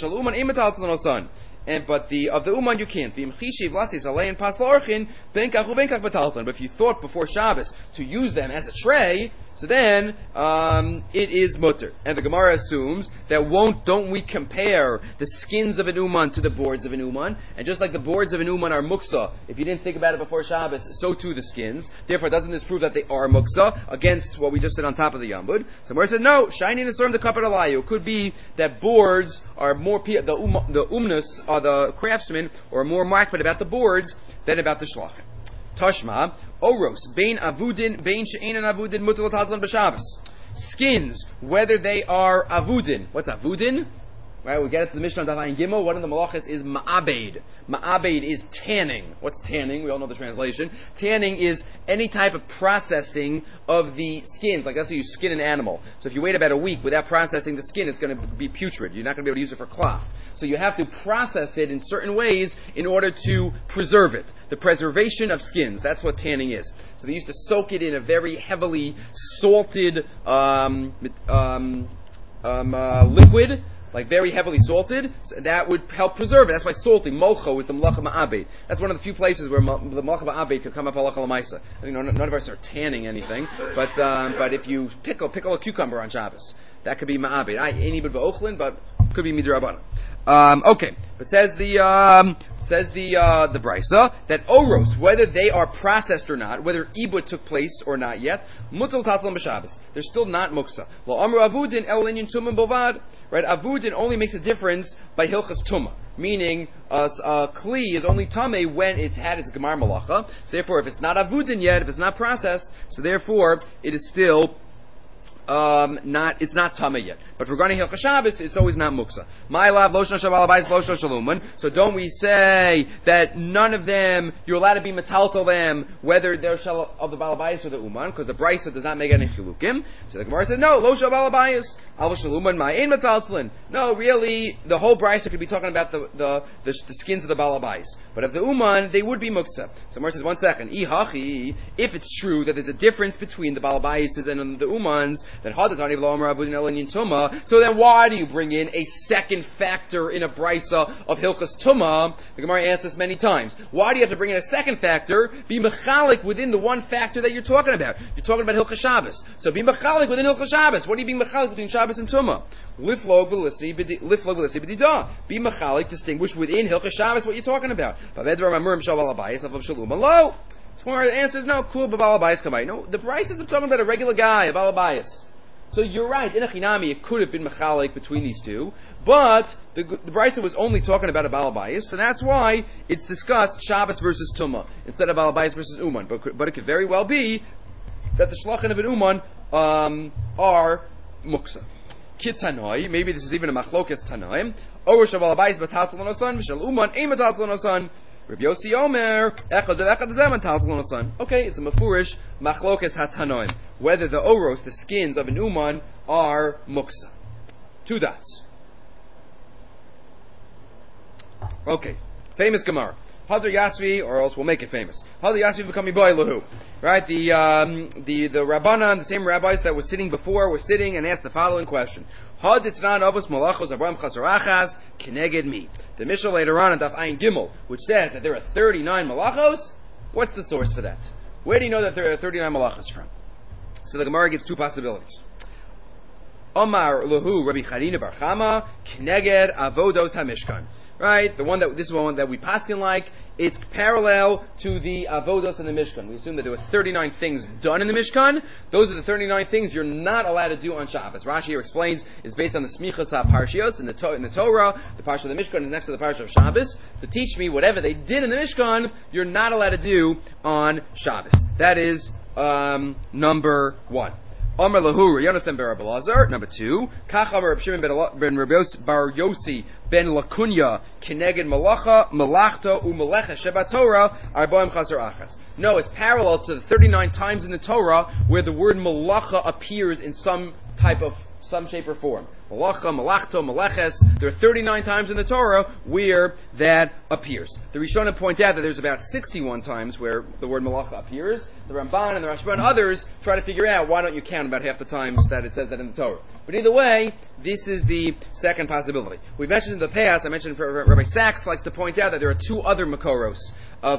But of the uman you can't. But if you thought before Shabbos to use them as a tray, so then it is mutter. And the Gemara assumes that don't we compare the skins of an uman to the boards of an uman? And just like the boards of an uman are muksa, if you didn't think about it before Shabbos, so too the skins. Therefore, doesn't this prove that they are muksa against what we just said on top of the yambud? So Gemara said, no, shiny nesurim the kapar alayu. It could be that boards are more the umnus or the craftsmen are more marked about the boards than about the shlachim. Tashma, oros, bein avudin, bein she'enan avudin, mutal tazlan b'Shabbos. Skins, whether they are avudin. What's avudin? Right, we get it to the Mishnah on Daf Gimel. One of the malachas is ma'abed. Ma'abed is tanning. What's tanning? We all know the translation. Tanning is any type of processing of the skin. Like let's say you skin an animal. So if you wait about a week without processing the skin, it's going to be putrid. You're not going to be able to use it for cloth. So you have to process it in certain ways in order to preserve it. The preservation of skins. That's what tanning is. So they used to soak it in a very heavily salted liquid, like very heavily salted, so that would help preserve it. That's why salting, molcho, is the malacha ma'abed. That's one of the few places where the malacha ma'abed could come up halacha l'maisa. I think none of us are tanning anything, but if you pickle a cucumber on Shabbos, that could be ma'abed. Ain't but ba'ochlin, but could be midrabanan. Okay, but says the Brisa that oros, whether they are processed or not, whether ibut took place or not yet, mutal tatlam b'Shabbos, they're still not muksa. Lo amru avudin el inyan tumah bovad. Right, avudin only makes a difference by hilchas tumah, meaning kli is only tameh when it's had its gemar malacha. So therefore, if it's not avudin yet, if it's not processed, so therefore it is still it's not tameh yet. But regarding Hilchas Shabbos, it's always not muksa. Ma'alav lo shna shaval abayis lo shna shaluman. So don't we say that none of them you're allowed to be metaltal them whether they're shal of the balabayis or the uman, because the brisa does not make any chilukim. So the Gemara says no, lo shaval abayis al shaluman ma'ain metaltalin. No, really, the whole brisa could be talking about the skins of the balabayis. But of the uman, they would be muksa. So Gemara says 1 second. Ihachi, if it's true that there's a difference between the balabayis and the umans, then hadatani v'lo amar avudin el inyan tumah. So then why do you bring in a second factor in a brisa of Hilchas Tumah? The Gemara asked this many times. Why do you have to bring in a second factor? Be mechalik within the one factor that you're talking about. You're talking about Hilchas Shabbos. So be mechalik within Hilchas Shabbos. What are you being mechalik between Shabbos and Tumah? Liflog v'lissi b'dida. Be mechalik, distinguish within Hilchas Shabbos what you're talking about. So the answer is no. Kul b'balabayis kamay. No, the brisa is talking about a regular guy, a balabayis. So you're right, in a chinami it could have been mechalik between these two, but the Brisa was only talking about a balabayis, so that's why it's discussed Shabbos versus Tumah instead of balabayis versus Uman. But it could very well be that the shlachin of an Uman are muksa. Kittanoi, maybe this is even a machlokas tanoim. Orosh of balabayis b'tatzal l'nosan, v'shal Uman ein b'tatzal l'nosan. Rabbi Yossi Omer, okay, it's a mafurish machlokas hatanoim. Whether the oros, the skins of an uman, are muksa. 2 dots. Okay, famous Gemara. Hadar Yasvi, or else we'll make it famous. Hadar Yasvi becoming boy lahu. Right, the Rabbanan, the same rabbis that were sitting before, were sitting and asked the following question: Haditnan avos malachos Abraham chasarachas keneged me. The Mishnah later on Daf Ayin Gimel, which says that there are 39 malachos. What's the source for that? Where do you know that there are 39 malachos from? So the Gemara gives 2 possibilities. Omar lahu Rabbi Chanina bar Chama keneged avodos hamishkan. Right, this is one that we paskin like. It's parallel to the avodos in the Mishkan. We assume that there were 39 things done in the Mishkan. Those are the 39 things you're not allowed to do on Shabbos. Rashi here explains it's based on the smichas ha-parshios in the Torah. The parsha of the Mishkan is next to the parsha of Shabbos to teach me whatever they did in the Mishkan, you're not allowed to do on Shabbos. That is number 1. Amar lahu Yonasan ben Rabbi Elazar. Number 2, Kach Amar Reb Shimon ben Bar Yossi ben Lakunya Keneged Malacha Malachta uMalecha Sheba Torah Arbaim Chaser Achas. No, it's parallel to the 39 times in the Torah where the word Malacha appears in some type of some shape or form. Malacha, malachto, maleches. There are 39 times in the Torah where that appears. The Rishonim point out that there's about 61 times where the word malacha appears. The Ramban and the Rashba and others try to figure out why don't you count about half the times that it says that in the Torah. But either way, this is the second possibility. We mentioned in the past, I mentioned for Rabbi Sachs likes to point out that there are two other makoros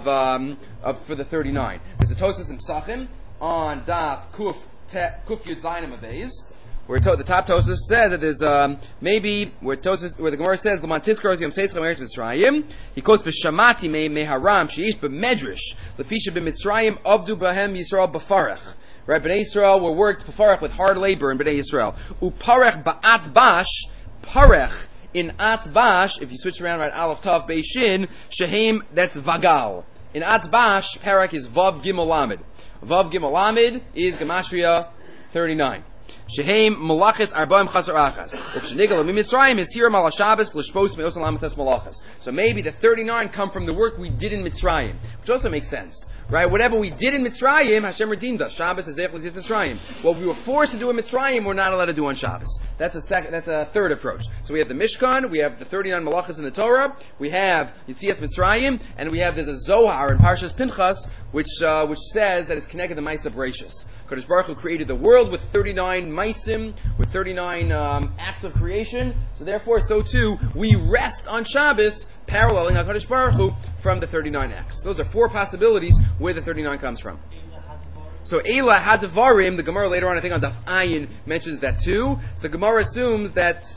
for the 39. There's a Tosas in Psachim on Daf Kuf Yud Zayin Abayz, where the top Tosas says that there's maybe where the Gemara says L'man Tiskar Yom Seitzcha Meretz Mitzrayim. He quotes V'Shamati Meharam Sheish B'Medrash Lefisha B'Mitzrayim Avdu B'Hem Yisrael B'Farach. Right, Bnei Yisrael were worked B'Farach with hard labor in Bnei Yisrael. Uparech Ba'at Bash Parech in At Bash. If you switch around, right, Aleph Tav Beishin Shehem, that's Vagal. In At Bash, Parech is Vav Gimel Lamed. Vav Gimel Lamed is Gematria 39. Shehem Malachis Arbaim Chasar Achas. Ukshenigal Mitzrayim is here Mal Shabbos Lishpos Meos Lamatas Malachas. So maybe the 39 come from the work we did in Mitzrayim, which also makes sense, right? Whatever we did in Mitzrayim, Hashem redeemed us. Shabbos is Zech L'Zis Mitzrayim. What we were forced to do in Mitzrayim, we're not allowed to do on Shabbos. That's a third approach. So we have the Mishkan, we have the 39 Malachas in the Torah, we have Yitzias Mitzrayim, and we have there's a Zohar in Parshas Pinchas, which says that it's connected to Maisa Bereshis. Kadosh Baruch Hu created the world with 39 Maisim, with 39 acts of creation. So therefore, so too, we rest on Shabbos, paralleling HaKadosh Baruch Hu from the 39 acts. Those are four possibilities where the 39 comes from. So Eila Hadvarim, the Gemara later on, I think on Daf Ayin, mentions that too. So the Gemara assumes that's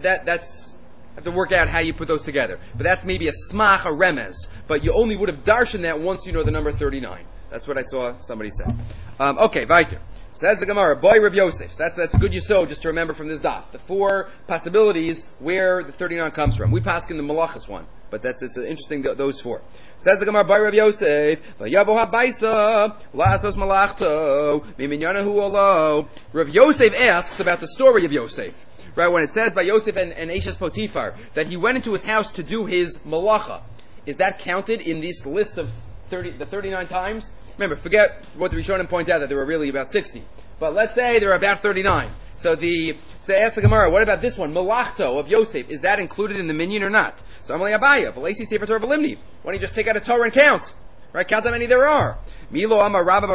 have to work out how you put those together. But that's maybe a smach, a remez. But you only would have darshan that once you know the number 39. That's what I saw somebody say. Okay, weiter. Says the Gemara, boy Rav Yosef. So that's a good yisod just to remember from this daf. The four possibilities where the 39 comes from. We pass in the Malachas one, but it's interesting those four. Says the Gemara, boy Rav Yosef. V'yabo habaisa la'asos malachto miminyanahu olo. Rav Yosef asks about the story of Yosef. Right, when it says by Yosef and Eishes Potiphar that he went into his house to do his malacha, is that counted in this list of the 39 times? Remember, forget what the Rishonim point out that there were really about 60. But let's say there are about 39. So ask the Gemara, what about this one, Malachto of Yosef? Is that included in the minyan or not? So Amalei Abaya, V'leisi Sefer Torah V'limni. Why don't you just take out a Torah and count? Right, count how many there are. Don't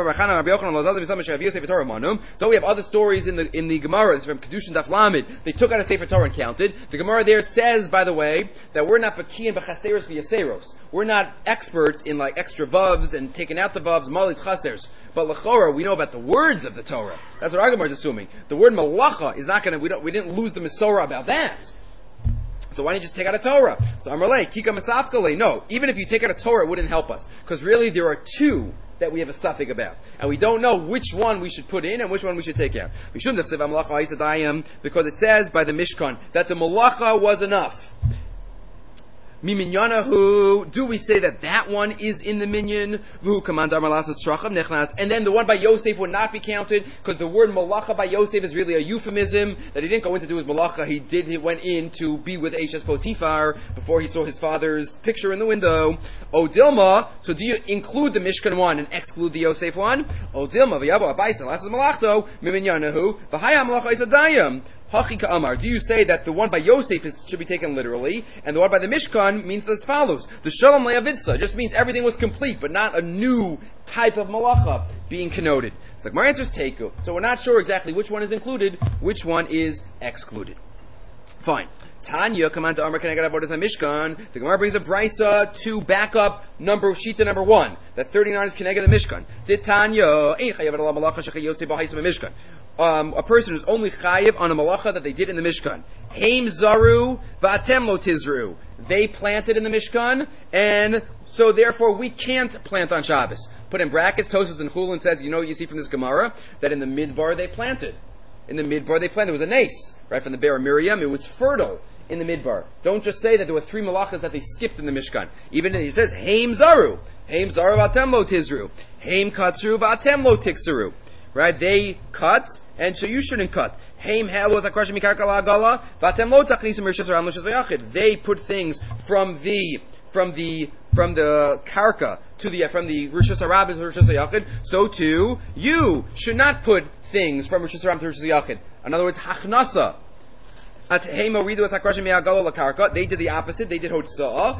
we have other stories in the Gemara? It's from Kedushin Daf Lamed. They took out a Sefer Torah and counted. The Gemara there says, by the way, that we're not Baki and Bechaseros v'Yaseros. We're not experts in like extra vavs and taking out the vavs, malis chasers. But l'chora, we know about the words of the Torah. That's what our Gemara is assuming. The word malacha is not going to. We didn't lose the Masorah about that. So why don't you just take out a Torah? So Amarle, Kika Masafkale. No, even if you take out a Torah, it wouldn't help us. Because really there are two that we have a suffix about. And we don't know which one we should put in and which one we should take out. We shouldn't have said Malacha because it says by the Mishkan that the Malacha was enough. Miminyanahu, do we say that one is in the minyan? And then the one by Yosef would not be counted because the word malacha by Yosef is really a euphemism that he didn't go in to do his malacha. He went in to be with Eishes Potiphar before he saw his father's picture in the window. O Dilma, so do you include the Mishkan one and exclude the Yosef one? O Dilma, v'yabo abayis lasas malachto miminyanahu v'haya malacha isadayim. Hachika Amar, do you say that the one by Yosef should be taken literally, and the one by the Mishkan means as follows? The Shalom Le'avidsa just means everything was complete, but not a new type of malacha being connoted. It's like my answer is Teiku. So we're not sure exactly which one is included, which one is excluded. Fine. Tanya, command to Amar Kenegad Avodas HaMishkan. The Gemara brings a brisa to back up Shita number 1. That 39 is Kenegad the Mishkan. Did Tanya, Ein Chayav Ala Malacha Shechei Yosef B'Haisam Mishkan. A person is only chayiv on a malacha that they did in the Mishkan. Heim zaru v'atem lo tizru. They planted in the Mishkan, and so therefore we can't plant on Shabbos. Put in brackets, Tosfos and Chulin says, you know what you see from this Gemara? That in the Midbar they planted. In the Midbar they planted. It was a nace, right, from the Be'er Miriam. It was fertile in the Midbar. Don't just say that there were 3 malachas that they skipped in the Mishkan. Even he says, Heim zaru. Heim zaru v'atem lo tizru. Heim katzru v'atem lo tiksaru. Right? They cut, and so you shouldn't cut. They put things from the karka from the Rishus HaRabim to Rishus HaYachid, so too you should not put things from Rishus HaRabim to Rishus HaYachid. In other words, Hachnasa. They did the opposite. They did Hotza'ah.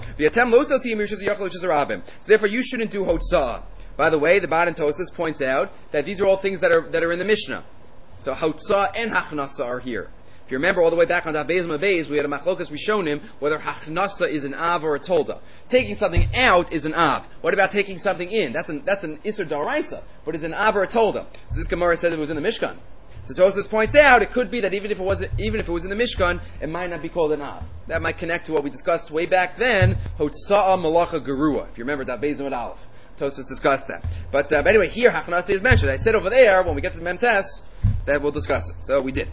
So therefore, you shouldn't do Hotza'ah. By the way, the Baran Tosas points out that these are all things that are in the Mishnah. So Hotza'ah and Hachnasa are here. If you remember all the way back on Daf Beis Mavez, we had a Machlokas Rishonim whether Hachnasa is an Av or a Tolda. Taking something out is an Av. What about taking something in? That's an Isser Daraisa, but it's an Av or a Tolda. So this Gemara says it was in the Mishkan. So Tosfos points out it could be that even if it was in the Mishkan, it might not be called an Av. That might connect to what we discussed way back then, Hotza'ah Malacha Gerua. If you remember Daf Beis Mavez Aleph, Tosfos discussed that. But anyway, here Hachnasa is mentioned. I said over there when we get to the Memtes that we'll discuss it. So we did.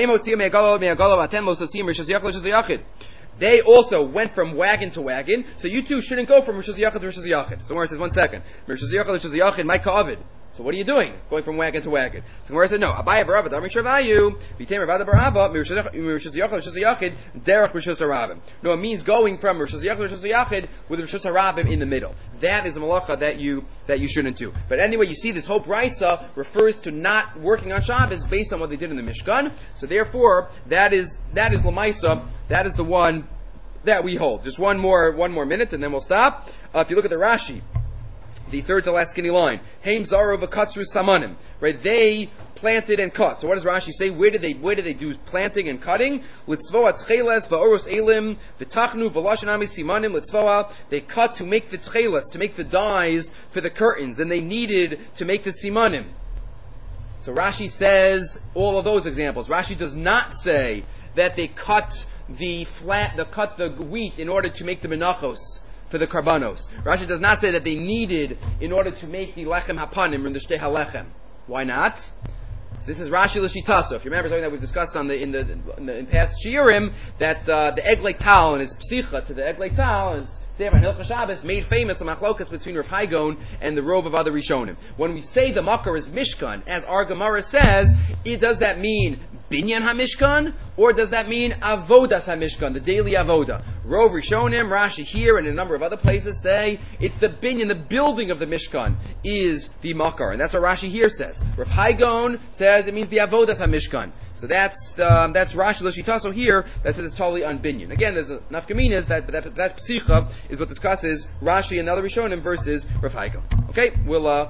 They also went from wagon to wagon, so you too shouldn't go from Rishus HaYachid to Rishus HaYachid. So Gemara says, 1 second. Rishus HaYachid to Rishus HaYachid, my ka'avid. So what are you doing? Going from wagon to wagon. So Gemara said, no. Abaye v'Rava d'amri shavayu v'tei Rava d'Barava Rishus HaYachid Rishus HaYachid derech Rishus HaRabim. No, it means going from Rishus HaYachid to Rishus HaYachid with Rishus HaRabim in the middle. That is a malacha that you shouldn't do. But anyway, you see this whole brisa refers to not working on Shabbos based on what they did in the Mishkan. So therefore, that is Lamaisa. That is the one that we hold. Just one more minute, and then we'll stop. If you look at the Rashi, the third to last skinny line, Haim Zaro v'Katzru Samanim. Right? They planted and cut. So what does Rashi say? Where did they do planting and cutting? Litzvoa tcheles va'oros elim v'tachnu v'lashanami simanim litzvoa. They cut to make the tcheles, to make the dyes for the curtains, and they needed to make the simanim. So Rashi says all of those examples. Rashi does not say that they cut the wheat in order to make the menachos for the karbanos. Rashi does not say that they needed in order to make the lechem hapanim and the shtei halechem. Why not? So this is Rashi l'shitaso. If you remember something that we've discussed in past shiurim, that the eglei tal and his psicha to the eglei tal is Sefer Hilchos Shabbos made famous a machlokas between Rav Haigon and the rov of other Rishonim. When we say the makar is Mishkan, as our Gemara says, does that mean Binyan HaMishkan, or does that mean Avodas HaMishkan, the daily Avoda? Rov Rishonim, Rashi here, and a number of other places say it's the Binyan, the building of the Mishkan is the makar, and that's what Rashi here says. Rav Haigon says it means the Avodas HaMishkan. So that's Rashi l'shitaso here. That says it's totally on binyan. Again, there's enough kaminas that psicha is what discusses Rashi and the other Rishonim versus Rav Haigon. Okay, we'll.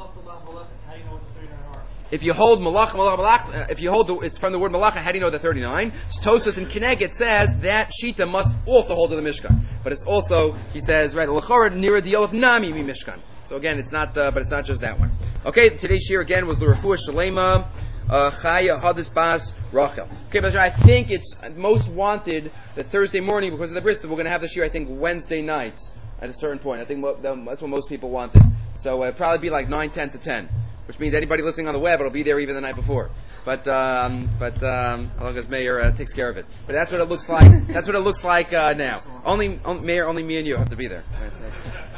If you hold malach, if you hold it's from the word malacha, how do you know the 39? Tosas and Keneged says that shita must also hold to the Mishkan, but it's also, he says, right, l'chorad nira the of nami mi Mishkan. So again, it's not, but it's not just that one. Okay, today's shir again was the Refuah Shalema Chaya Hadis Bas Rachel. Okay, but I think it's most wanted the Thursday morning because of the bris. We're going to have the shir, I think, Wednesday nights at a certain point. I think that's what most people wanted. So it'll probably be like 9, 10 to 10. Which means anybody listening on the web, it'll be there even the night before. But as long as Mayor takes care of it. But that's what it looks like. That's what it looks like now. Only Mayor, only me and you have to be there.